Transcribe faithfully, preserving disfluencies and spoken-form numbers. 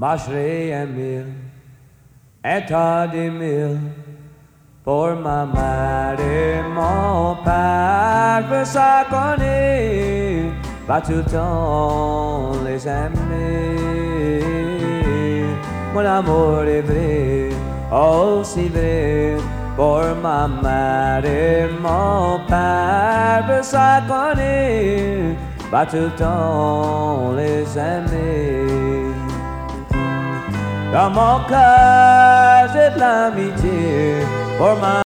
marcherai un mille, un tas de mille, pour ma mère et mon père, que ça connaît, pas tout le temps les aimer. Mon amour est vrai, aussi vrai, pour ma mère et mon père, que ça connaît, pas tout le temps les aimer. Dans mon cœur, j'ai de l'amitié pour ma